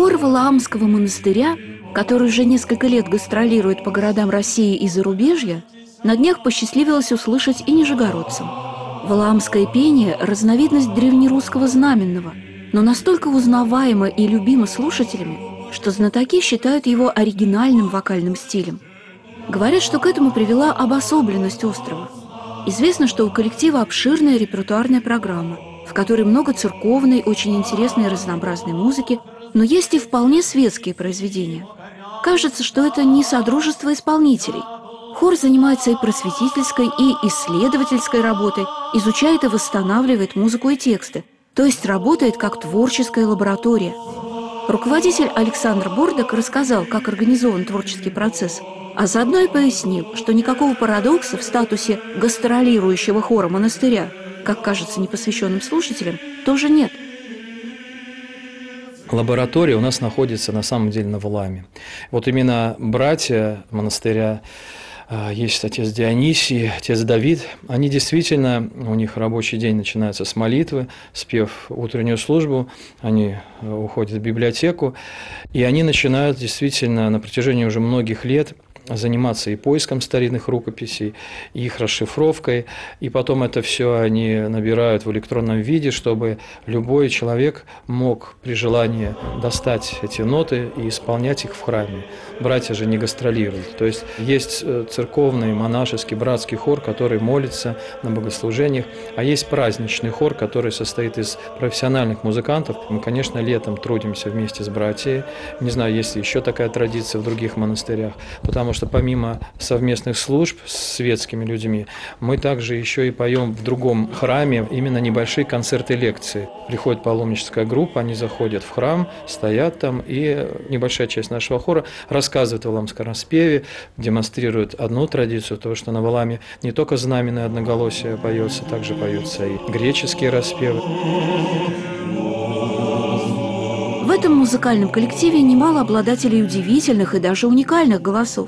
Хор Валаамского монастыря, который уже несколько лет гастролирует по городам России и зарубежья, на днях посчастливилось услышать и нижегородцам. Валаамское пение – разновидность древнерусского знаменного, но настолько узнаваемо и любимо слушателями, что знатоки считают его оригинальным вокальным стилем. Говорят, что к этому привела обособленность острова. Известно, что у коллектива обширная репертуарная программа, в которой много церковной, очень интересной и разнообразной музыки, но есть и вполне светские произведения. Кажется, что это не содружество исполнителей. Хор занимается и просветительской, и исследовательской работой, изучает и восстанавливает музыку и тексты, то есть работает как творческая лаборатория. Руководитель Александр Бордак рассказал, как организован творческий процесс, а заодно и пояснил, что никакого парадокса в статусе гастролирующего хора монастыря, как кажется непосвященным слушателям, тоже нет. Лаборатория у нас находится на самом деле на Валааме. Вот именно братья монастыря, есть отец Дионисий, отец Давид, они действительно, у них рабочий день начинается с молитвы, спев утреннюю службу, они уходят в библиотеку, и они начинают действительно на протяжении уже многих лет заниматься и поиском старинных рукописей, и их расшифровкой, и потом это все они набирают в электронном виде, чтобы любой человек мог при желании достать эти ноты и исполнять их в храме. Братья же не гастролируют. То есть есть церковный, монашеский, братский хор, который молится на богослужениях, а есть праздничный хор, который состоит из профессиональных музыкантов. Мы, конечно, летом трудимся вместе с братьями. Не знаю, есть ли еще такая традиция в других монастырях, потому что помимо совместных служб с светскими людьми, мы также еще и поем в другом храме именно небольшие концерты, лекции. Приходит паломническая группа, они заходят в храм, стоят там, и небольшая часть нашего хора рассказывает о валаамском распеве, демонстрирует одну традицию, того, что на Валааме не только знаменное одноголосие поется, также поются и греческие распевы. В этом музыкальном коллективе немало обладателей удивительных и даже уникальных голосов.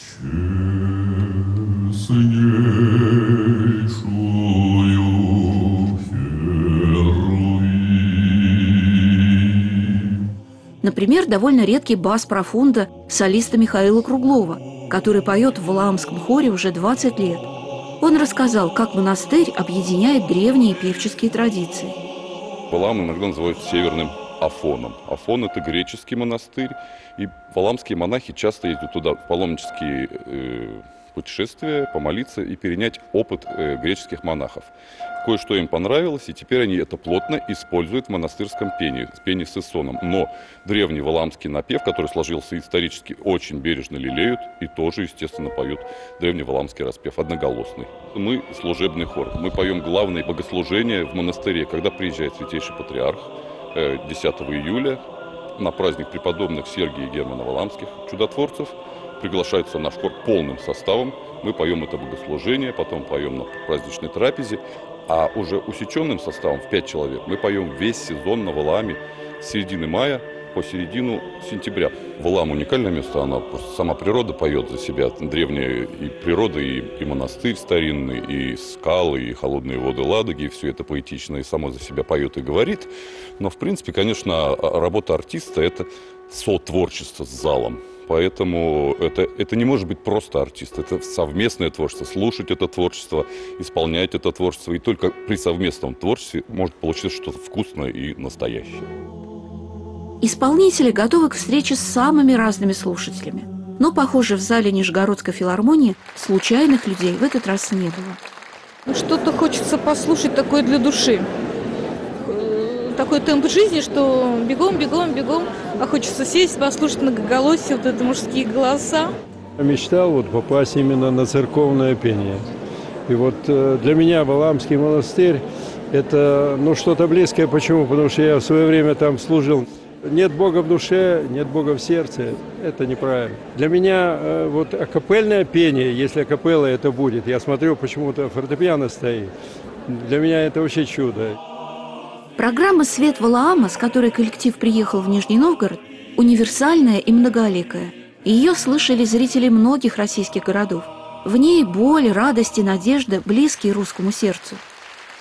Например, довольно редкий бас профунда солиста Михаила Круглова, который поет в Валаамском хоре уже 20 лет. Он рассказал, как монастырь объединяет древние певческие традиции. Валаам иногда называют северным Афоном. Афон – это греческий монастырь, и валаамские монахи часто ездят туда в паломнические путешествия, помолиться и перенять опыт греческих монахов. Кое-что им понравилось, и теперь они это плотно используют в монастырском пении, в пении с эссоном. Но древний валаамский напев, который сложился исторически, очень бережно лелеют и тоже, естественно, поют древний валаамский распев, одноголосный. Мы служебный хор, мы поем главные богослужения в монастыре, когда приезжает святейший патриарх 10 июля на праздник преподобных Сергия и Германа Валаамских чудотворцев. Приглашается наш хор полным составом, мы поем это богослужение, потом поем на праздничной трапезе, а уже усеченным составом в 5 человек мы поем весь сезон на Валааме с середины мая по середину сентября. Валаам уникальное место, она просто сама природа поет за себя. Древняя и природа, и монастырь старинный, и скалы, и холодные воды Ладоги, и все это поэтично и само за себя поет и говорит. Но, в принципе, конечно, работа артиста – это сотворчество с залом. Поэтому это не может быть просто артист, это совместное творчество, слушать это творчество, исполнять это творчество. И только при совместном творчестве может получиться что-то вкусное и настоящее. Исполнители готовы к встрече с самыми разными слушателями. Но, похоже, в зале Нижегородской филармонии случайных людей в этот раз не было. Что-то хочется послушать такое для души. Такой темп жизни, что бегом, бегом, бегом, а хочется сесть, послушать многоголосие, вот это мужские голоса. Я мечтал попасть именно на церковное пение. И вот для меня Валаамский монастырь – это что-то близкое. Почему? Потому что я в свое время там служил. Нет Бога в душе, нет Бога в сердце. Это неправильно. Для меня акапельное пение, если акапелла это будет, я смотрю, почему-то фортепиано стоит. Для меня это вообще чудо. Программа «Свет Валаама», с которой коллектив приехал в Нижний Новгород, универсальная и многоликая. Ее слышали зрители многих российских городов. В ней боль, радость и надежда близкие русскому сердцу.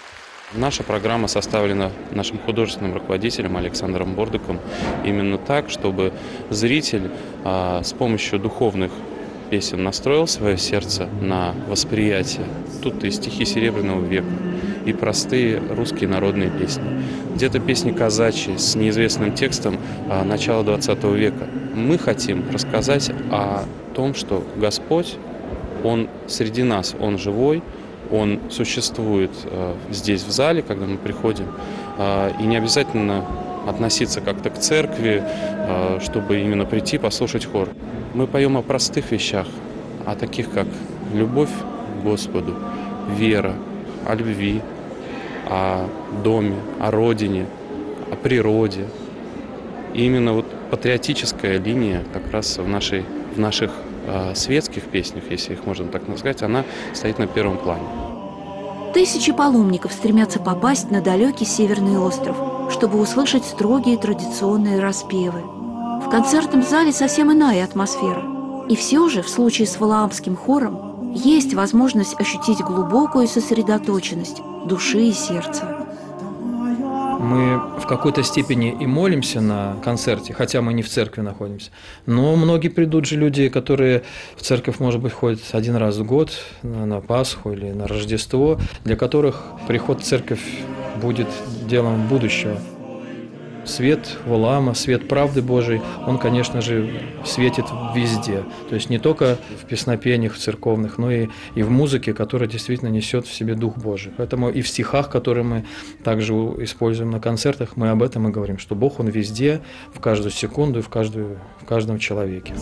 Наша программа составлена нашим художественным руководителем Александром Бордыком именно так, чтобы зритель с помощью духовных песен настроил свое сердце на восприятие. Тут и стихи Серебряного века, и простые русские народные песни. Где-то песни казачьи с неизвестным текстом начала 20 века. Мы хотим рассказать о том, что Господь, Он среди нас, Он живой, Он существует здесь, в зале, когда мы приходим, и не обязательно относиться как-то к церкви, чтобы именно прийти послушать хор. Мы поем о простых вещах, о таких, как любовь к Господу, вера, о любви, о доме, о родине, о природе. И именно вот патриотическая линия как раз в наших светских песнях, если их можно так назвать, она стоит на первом плане. Тысячи паломников стремятся попасть на далекий Северный остров, чтобы услышать строгие традиционные распевы. В концертном зале совсем иная атмосфера. И все же в случае с Валаамским хором есть возможность ощутить глубокую сосредоточенность души и сердца. Мы в какой-то степени и молимся на концерте, хотя мы не в церкви находимся. Но многие придут же люди, которые в церковь, может быть, ходят один раз в год, на Пасху или на Рождество, для которых приход в церковь будет делом будущего. Свет Валаама, свет правды Божией, он, конечно же, светит везде. То есть не только в песнопениях, в церковных, но и в музыке, которая действительно несет в себе Дух Божий. Поэтому и в стихах, которые мы также используем на концертах, мы об этом и говорим, что Бог, Он везде, в каждую секунду и в каждом человеке.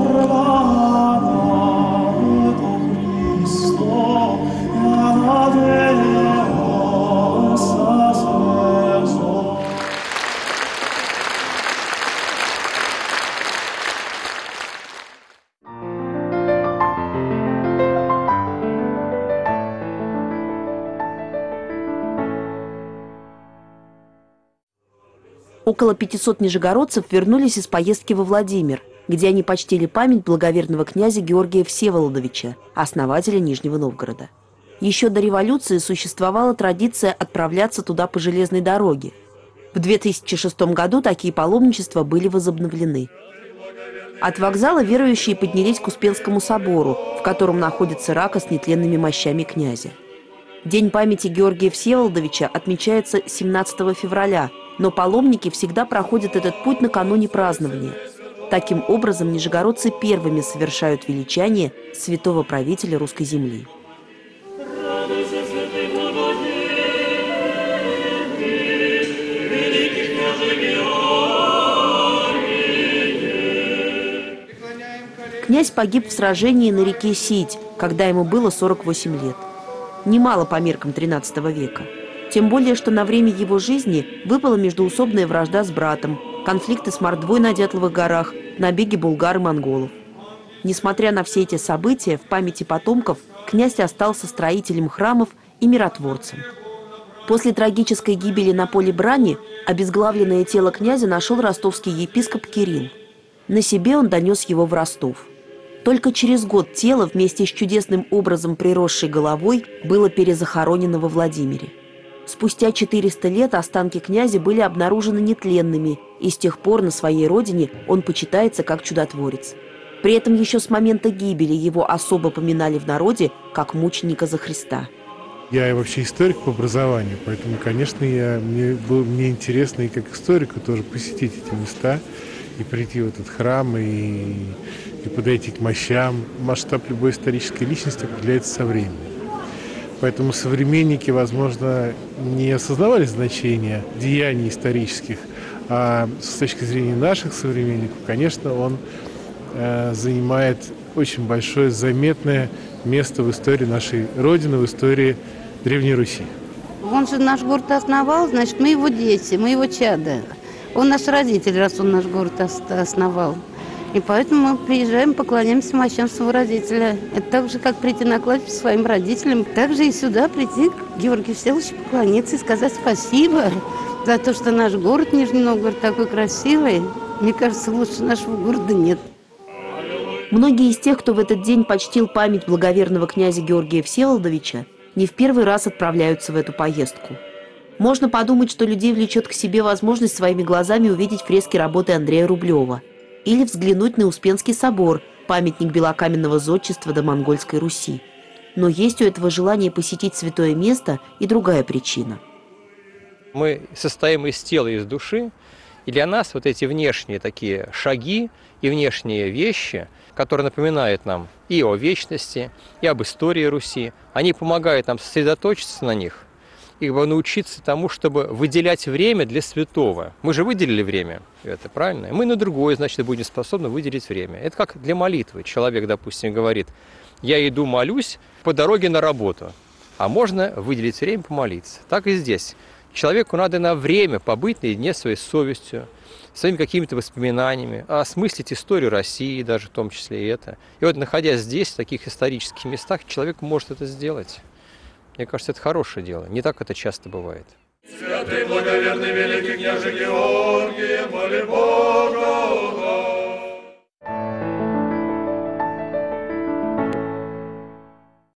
Около 500 нижегородцев вернулись из поездки во Владимир, где они почтили память благоверного князя Георгия Всеволодовича, основателя Нижнего Новгорода. Еще до революции существовала традиция отправляться туда по железной дороге. В 2006 году такие паломничества были возобновлены. От вокзала верующие поднялись к Успенскому собору, в котором находится рака с нетленными мощами князя. День памяти Георгия Всеволодовича отмечается 17 февраля, но паломники всегда проходят этот путь накануне празднования. Таким образом, нижегородцы первыми совершают величание святого правителя русской земли. Князь погиб в сражении на реке Сить, когда ему было 48 лет. Немало по меркам XIII века. Тем более, что на время его жизни выпала междоусобная вражда с братом, конфликты с Мордвой на Дятловых горах, набеги булгар и монголов. Несмотря на все эти события, в памяти потомков князь остался строителем храмов и миротворцем. После трагической гибели на поле брани обезглавленное тело князя нашел ростовский епископ Кирилл. На себе он донес его в Ростов. Только через год тело вместе с чудесным образом приросшей головой было перезахоронено во Владимире. Спустя 400 лет останки князя были обнаружены нетленными, и с тех пор на своей родине он почитается как чудотворец. При этом еще с момента гибели его особо поминали в народе как мученика за Христа. Я вообще историк по образованию, поэтому, конечно, мне интересно и как историку тоже посетить эти места и прийти в этот храм и подойти к мощам. Масштаб любой исторической личности определяется со временем. Поэтому современники, возможно, не осознавали значения деяний исторических, а с точки зрения наших современников, конечно, он занимает очень большое, заметное место в истории нашей Родины, в истории Древней Руси. Он же наш город основал, значит, мы его дети, мы его чада. Он наш родитель, раз он наш город основал. И поэтому мы приезжаем, поклоняемся мощам своего родителя. Это так же, как прийти на кладбище своим родителям. Также и сюда прийти к Георгию Всеволодовичу, поклониться и сказать спасибо за то, что наш город Нижний Новгород такой красивый. Мне кажется, лучше нашего города нет. Многие из тех, кто в этот день почтил память благоверного князя Георгия Всеволодовича, не в первый раз отправляются в эту поездку. Можно подумать, что людей влечет к себе возможность своими глазами увидеть фрески работы Андрея Рублева. Или взглянуть на Успенский собор, памятник белокаменного зодчества до Монгольской Руси. Но есть у этого желания посетить святое место и другая причина. Мы состоим из тела и из души, и для нас вот эти внешние такие шаги и внешние вещи, которые напоминают нам и о вечности, и об истории Руси, они помогают нам сосредоточиться на них и научиться тому, чтобы выделять время для святого. Мы же выделили время, это правильно? Мы на другое, значит, будем способны выделить время. Это как для молитвы. Человек, допустим, говорит: я иду молюсь по дороге на работу, а можно выделить время помолиться. Так и здесь. Человеку надо на время побыть наедине с своей совестью, своими какими-то воспоминаниями, осмыслить историю России, даже в том числе и это. И вот, находясь здесь, в таких исторических местах, человек может это сделать. Мне кажется, это хорошее дело. Не так это часто бывает. Святый, благоверный, великий княже Георгий, моли Бога.